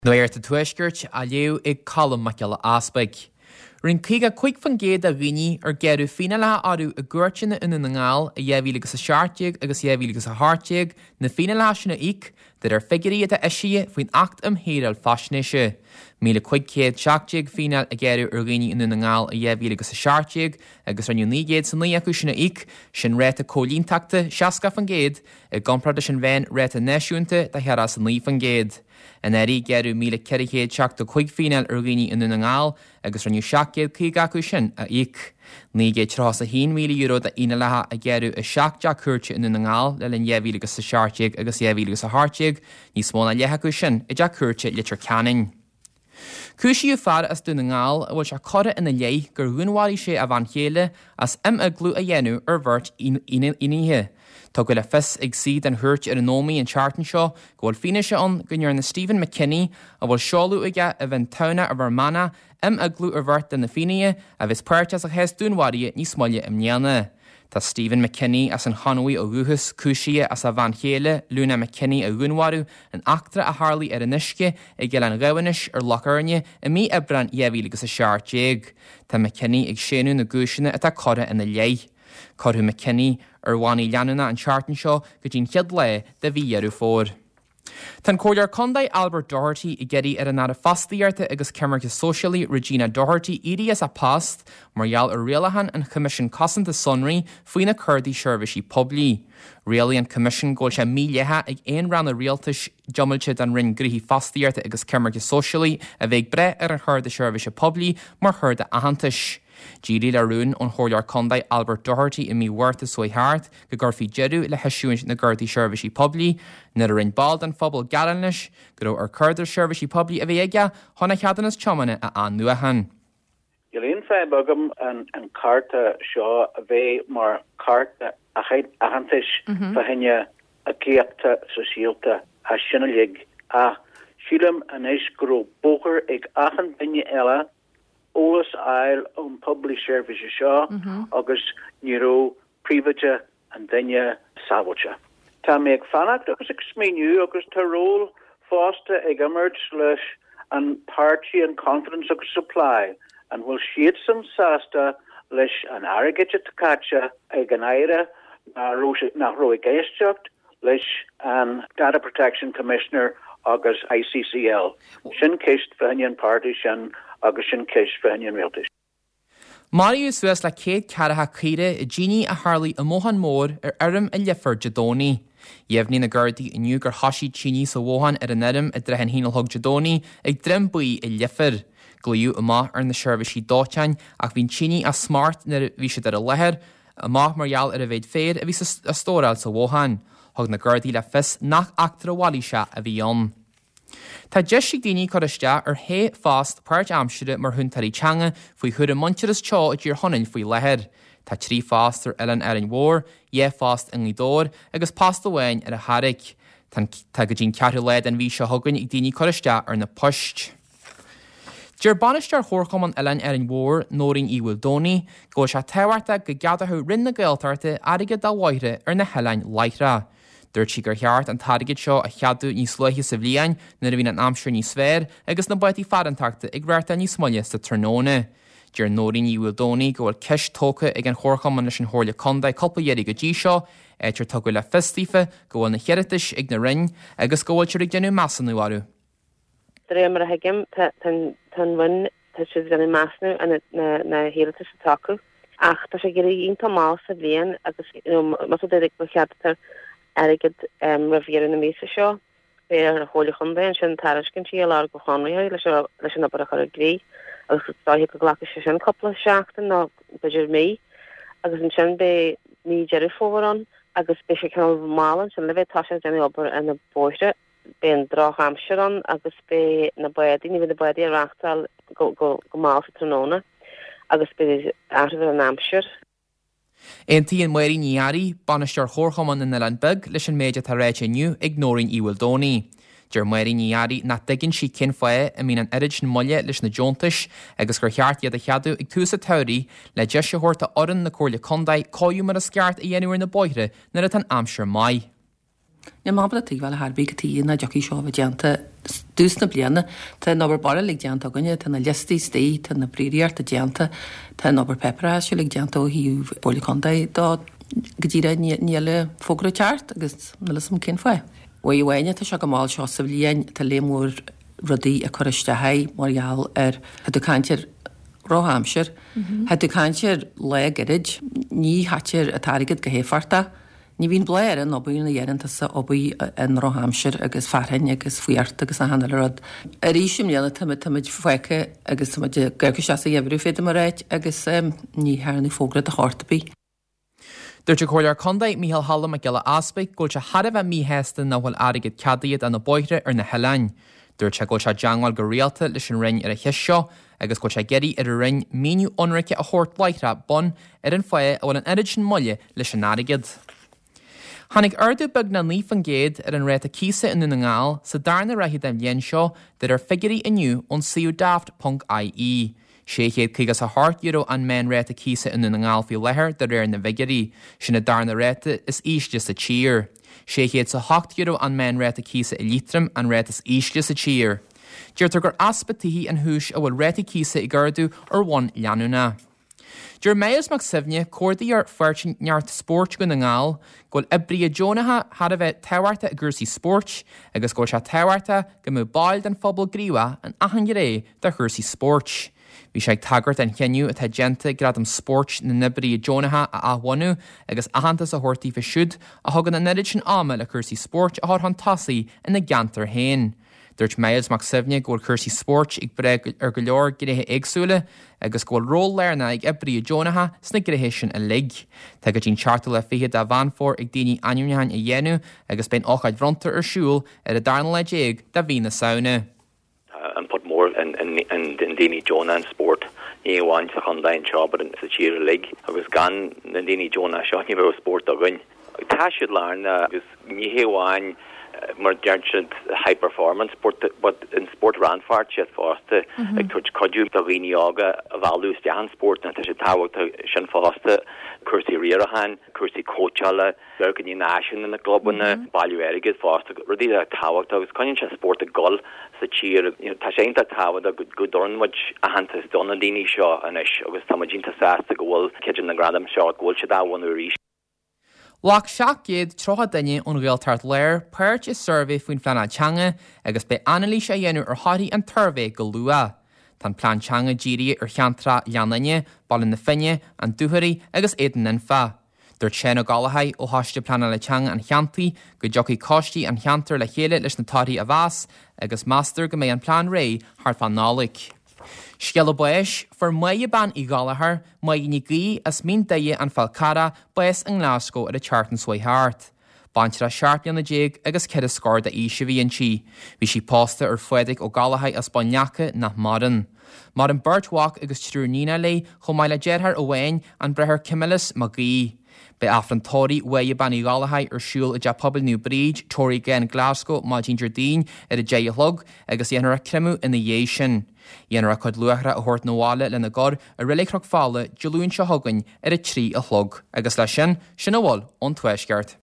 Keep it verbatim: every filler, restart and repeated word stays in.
Nuair ta tuaisgurt a leo ag colm mac eile aspaig. Rin cíga cuig fan géad a riní ar gearú fina le arú a gúirtina ina na ngáil a dhéhí agus a seaarteag agus dhéhí agus a háteag na fina le sinna ic dat ar figurí a eisií faoin acht am héal fasnéise. Míle cuig céad seaachteag fina a gearú ar riní ina na ngáil a dhéhí agus a seaarteag agus ar nígéad san ní acu sinna ic sin réta cólíntakta seaca fan géad i gomprada sin bhein réta neisiúnta de heará san ní fan géad. An éí gearú míle ceirichéad seach do chuig fíneal ar riní ina na ngáil agus raniu seaacéad chuig acu sin a ic. Nígé trás a hí míle euro a ina letha a gearú a seach deach chuirte ina na ngáil le linn dhéhí agus sa seaarteag agus dhéhí agus a háteag níos móna letheacu sin i deach chuirte litir ceanning. Cúisiú far as dú na ngáil a bhfuil se chora ina lé gur dhúnháí sé a bhain chéile as im a glú a dhéanú ar bhirt iníthe. Tá go le fis ag siad an thuirt ar an nóí an chartan seo go bhfuil fine se an gonnear na Stephen McKinney a bhfuil seáú aige a bhain tona a bhar mana im a glú ar bhirt den na fiine a bheits páirteas a hes dúnháí níos moille im neana. Tá Stephen McKinney as an chanuí ó ruúchas cúisií as a bhain chéile Luna McKinney a gúnharú an actra a Harley ar an isce i g an gahanis ar locharne i mí ebran dhéhí agus a seaarteag. Tá McKinney ag séanú na gúisina atá chora ina lé. Corthú McKinney ar bhánaí leanúna an chartan seo go dtín chead le de bhí dhearú fór. Tá cóilear condaid Albert Doherty i gceirí ar an nada fastaíarta agus cemarcha socialí Regina Doherty iad as a past margheall ar rialahan an Commission Cosanta Sunry faoina Curdaí Seirbhísí Poblí. Rialaí an Commission ggóil sé míléthe ag aon ran a rialtas jomailte an rinn grithí fastaíarta agus cemarcha socialí a bheith bre ar an chuirda Seirbhísí Poblí mar chuirda ahantais. Dírí le rún an chóilear condaid Albert Doherty i mí huirta suai háart go gurfií jeú le heisiúint na Gardaí Seirbhísí Poblí na a rinn bald an phobal galannis go ar chuirdar Seirbhísí Poblí a bheith aige chuna cheadanas teomana a an nuahan. Gilíonn fé bagam an an carta seo a bheith mar carta a chéad ahantais fa henne a céachta sosiálta a sinna lig a sílam an éis gro bóchar ag achan duine eile ólas ail an public service seo agus níró príomhaide an duine sábhailte. Tá méid fannacht agus ag smíniú agus tá ról fásta ag immert leis an party and conference agus supply an bhfuil siad san sásta leis an airgeite tacaite ag an éire nach roi géisteacht leis an Data Protection Commissioner agus I C C L. Sin céist feinian party sin agus sin céist feinian réaltais. Mariú suas le céad caratha círe i Jeannie a Harley a móhan mór ar arm a liffar Jadóní. Dhéimhní na Gardaí iniu gur hasí Jeannie sa bhóhan ar an erim a drehan hínal thug Jadóní ag drim buí i liffar. Glúú amach ar na Seirbhísí dóitein ach bhín Jeannie a smart na bhí siad ar a lethir amach margheall ar a bhéid féad a bhí a stóráil sa bhóhan. Thug na Gardaí le fis nach achtar a bháilí se a bhí an. Tá deis daoine choiste ar hé fást páirt amsúide mar thuntarí teanga faoi chud a monteras teo a dtíor honail faoi lethir. Tá trí fást ar Ellen ar an mhór, dhé fást an lídóir agus pasta bhain ar a Harric. Tá go dtín ceatú leid an bhí se thugann ag daoine choiste ar na poist. Deir banistear chórchom an Ellen ar an mhór nóirín Íhfuil Dóní, go se tehairta go geadathú rinne gailtarta aige dá mhaithre ar na Helainn Leithre. Dúirt si gur cheart an tarigid seo a cheadú níos sluithe sa bhliain na a bhín an amsir níos sféir agus na baití fadantarta ag bhreairta níos moille sa tróna. Deir nóirín Íhfuil Dóní go bhfuil ceis tócha ag an chórchom an sin chóirla condaid coppla dhéirí go dtí seo, éitir tugadh le fistífa go bhfuil na cheiritis ag na rinn agus go bhfuil teir ag déanú measanú aru. Mar a hagim tan bhain tá siad gan measnú na héalta sa tacu ach tá sé gurí ionta má sa bhliain agus mas déidir go cheadtar agad ravíar na mísa seo bé ar a hóla chundain sin tariscin sí lá go chánaí leis leis an abar a chuir grí agus táhí go ghlacha sé sin coppla seachtain ná beidir mí agus an sin bé ní jeir fóran agus bé sé ceann málan sin le bheith tá sin déanú obair in na bóiste bé an drách amseán agus bé na baidí ní bhí na baidí a reachtal go go go má sa tróna agus bé ábhar an amsir. Aontaí an muirí níarí banistear chórchaman in Ellen beg leis an méide tá réite nniu ag nóirín Íhfuil Dóní. Deir muirí níarí na dagann si cin foié a mín an irid na moille leis na Jontais agus gur cheart iad a cheadú ag túsa teirí le de se thuirta oran na cóirla condaid cóú mar a sceart a dhéanúir na bóithre nar a tan amsir mai. Na mábla tí bhil Harbí go tíí na joí seo bh deanta dús na bliana tá nóbar bara le deanta gonne tá na listí stí tá na bríart a deanta tá nóbar pepperrá se le deanta ó hiú bolacondaid dá go dtíra níle fógra teart agus na sam cin foioi. Bhí bhhaine tá se go máil seo sa bblion tá lémúr rudaí a choiste haid margheall ar a dúcáintear Rohamshire, had dúcáintear le garid ní hatir a tarigad go héfarta. Ní bhín bléir an obaí na dhéananta sa obaí an Rohamshire agus farhain agus fuiart agus a hanal rud. A ríisiim léanana tamid tamid foiice agus tamid gaice seasa dhébrú féidir mar réit agus ní hearna fógrad a chártabí. Dúirte choir condaid Mícheál Hallam a geile aspaig gúil se hadamh a míhéasta na bhfuil airigid cadaíad an na bóithre ar na healain. Dúirte gúil se deangáil go rialta leis an rinn ar a heis seo agus gúil se geirí ar a rinn míniú onraice a chóirt leithre bon ar an foié a bhfuil an irid sin molle leis an airigid. Hannig ardú bug na líf an géad ar an réit a císa in na ngáil sa darna raithid am dhéan seo de ar figurí inniu ón siúdaft punt I E. sé chéad chuigas a thart euro an men réit a císa in na ngáil fiú lethir de réir na vigirí sin na darna réite is ísde sa tír. sé chéad sa hocht euro an men réit a císa i lítrim an réit is ísde sa tír. Dúirtar gur aspatíí an hús a bhfuil réit a císa i gardú ar bhain leanúna. Dúir méas mag sibhne cuardaí ar fuirtin neart sport go na ngáil, gúil ibrí a Jonatha had a bheith tehairta a gursaí sport, agus gúil se tehairta go mú bail den phobal gríomha an ahan ré de gursaí sport. Bhí sé tagart an cheanniu a tagenta grad am sport na nibrí a Jonatha a ahhainú agus ahantas a thuirtaí fa siúd a thugan na neirid sin ámel a gursaí sport a thar an tasaí in na gantar hain. Dúirt méas mag sibhne gúil cursaí sport ag bre ar go leor gréthe agsúla agus gúil ról léirna ag ibrí a Jonatha sna gréthe sin a lig. Tá go dtín charta le fiad a bhanfór ag daoine aniuneáin i dhéanú agus ben áchaid bhrontar ar siúil ar a darna le déag de bhí na saona. An put mór in daoine Jonah an sport ní bháin sa chundain seo bar sa tíir a lig agus gan na daoine Jonah seo ní bhar sport a gin. Tá siad lárna agus ní héháin mar deartsid high performance sport but in sport ranfart siad fásta ag tuid codú a bhíine ága a bhálús dean sport na tá sé táhachtta sin fásta cursaí riarahan, cursaí coachalla, legan ní náisiún in na globanna bailú airigid fásta rudí a táhachtta agus coinn se sport a gol sa tír tá sé einta táhad a go dornmuid a hantas donna daoine seo anis agus tá dínta sásta go bhfuil ceidir na gradam seo ghfuil se dáhhainú ríis. Lách seach géad trocha daine ón réaltart léir, páirt is survé faoin phleanna teanga agus be analís a dhéanú ar háirí an turvé go lua. Tá plán teanga díri ar cheantra leanaine, ballin na finne, an dúthirí agus éan an fa. Dúirt sé ó gálathaid ó háiste plana le teanga an cheantaí go jocaí cóistí an cheantar le chéile leis na táirí a bhas agus master go mé an plán ré thart fan nálaigh. Sciala buis, for mai ban i gálathar, mai ní gí as mín daie an falcara buis an Glasgow ar a chartan swai hart. Bantir a seartlian na déag agus cead a scór da íse bhí an si. Bhí si pósta ar foidig ó gálathaid as banneacha nach maran. Mar an birtwalk agus trúnína lei chom mai le déirthar ó bhain an brethir cimilis má gí. Be afrantóí wei ban i gálathaid ar siúil a de pobl New Bridge, Tory gen Glasgow má Ginger Dean ar a dé lug agus dhéanaar a crimú ina dhé sin. Dhéanaar a chud luachra a thuirt nóhála lena gcór a riléicreach fála dealúin se thugann ar a trí a chlog agus lei sin sin bhil ón tuaisceart.